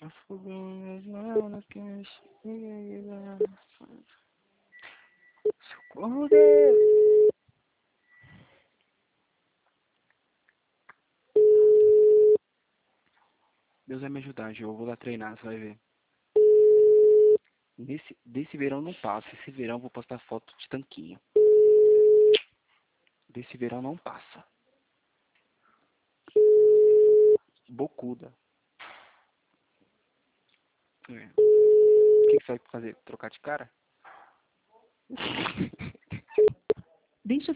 Afogando que me chega. Socorro, Deus. Deus vai me ajudar, Gil. Eu vou lá treinar, você vai ver. Desse verão não passa. Esse verão eu vou postar foto de tanquinho. Desse verão não passa. Bocuda. O que você vai fazer? Trocar de cara? Deixa